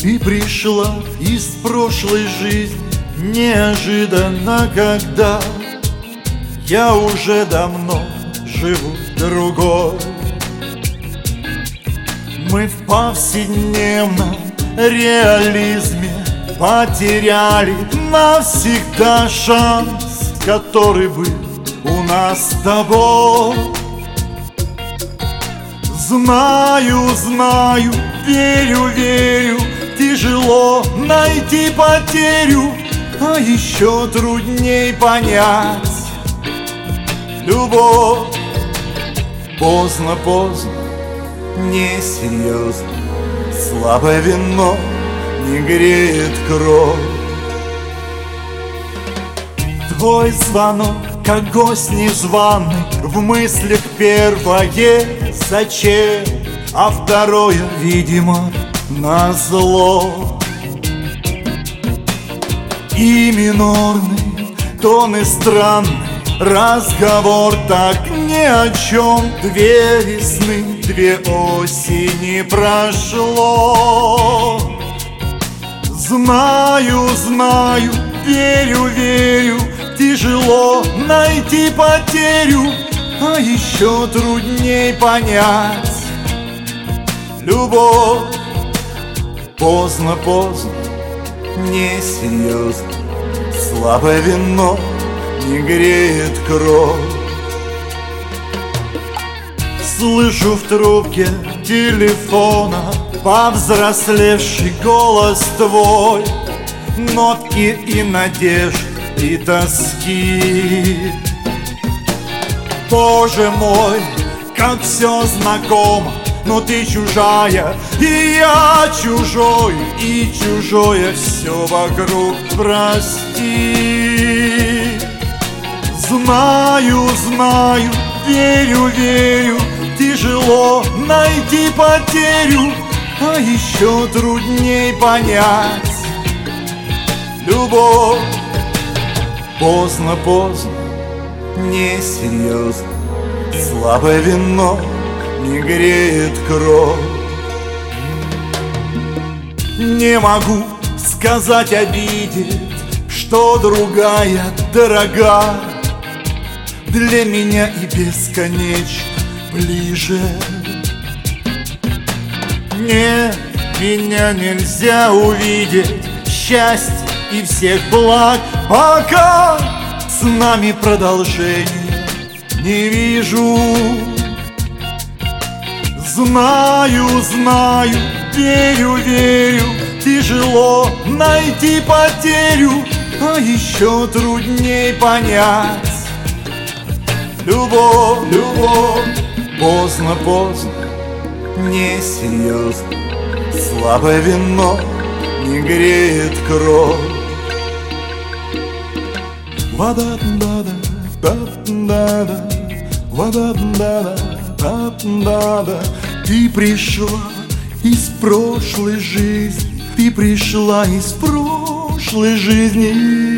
Ты пришла из прошлой жизни неожиданно, когда я уже давно живу другой. Мы в повседневном реализме потеряли навсегда шанс, который был у нас с тобой. Знаю, знаю, верю, верю, тяжело найти потерю, а еще трудней понять любовь. Поздно, поздно, несерьезно, слабое вино не греет кровь. Твой звонок, как гость незваный, в мыслях первое зачем, а второе, видимо, назло. И минорный тон, и странный разговор, так ни о чем. Две весны, две осени прошло. Знаю, знаю, верю, верю, тяжело найти потерю, а еще трудней понять любовь. Поздно, поздно, несерьезно, слабое вино не греет кровь. Слышу в трубке телефона повзрослевший голос твой, нотки и надежд, и тоски. Боже мой, как все знакомо, но ты чужая, и я чужой, и чужое все вокруг, прости. Знаю, знаю, верю, верю, тяжело найти потерю, а еще трудней понять любовь. Поздно, поздно, несерьезно, слабое вино не греет кровь. Не могу сказать, обидеть, что другая дорога для меня и бесконечно ближе. Нет, меня нельзя увидеть, счастье и всех благ, пока с нами продолжения не вижу. Знаю, знаю, верю, верю, тяжело найти потерю, а еще трудней понять любовь, любовь. Поздно, поздно, несерьезно, слабое вино не греет кровь. Вода-да-да, да-да-да, вода-да-да, да-да-да. Ты пришла из прошлой жизни, ты пришла из прошлой жизни.